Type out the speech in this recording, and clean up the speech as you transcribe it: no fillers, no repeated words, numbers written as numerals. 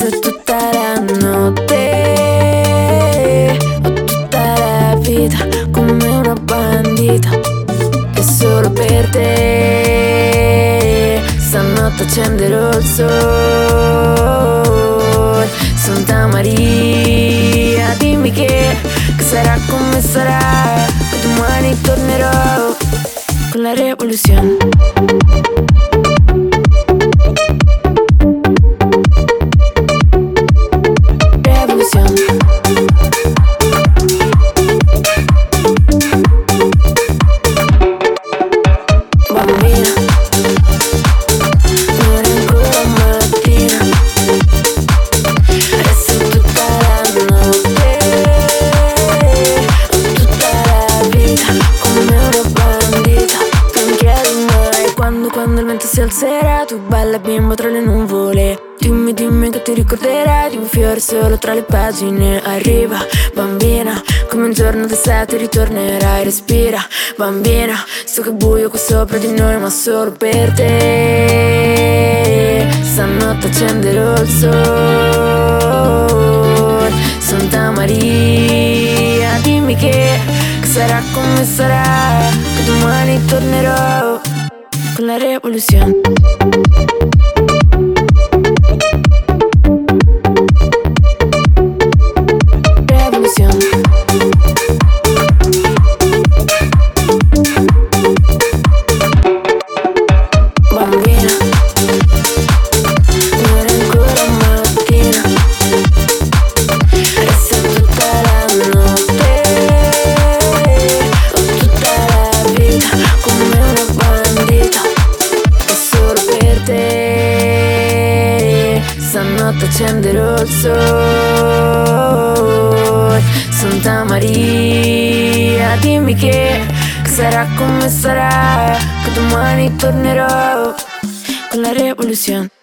Resto tutta la notte o tutta la vita come una bandita che solo per te stanotte accenderò il sole. Santa Maria, dimmi che sarà come sarà, che domani tornerò con la rivoluzione. Quando il vento si alzerà, tu balla bimbo tra le nuvole. Dimmi, dimmi che ti ricorderai di un fiore solo tra le pagine. Arriva, bambina, come un giorno d'estate ritornerai. Respira, bambina, so che è buio qui sopra di noi, ma solo per te stanotte accenderò il sole. Santa Maria, dimmi che sarà come sarà, che domani tornerò con la rivoluzione. Rivoluzione. Bambina, non è ancora mattina, resta tutta la notte o tutta la vita come una bandita che solo per te stanotte accenderò il sole. Santa Maria, dimmi che sarà come sarà, che domani tornerò con la rivoluzione.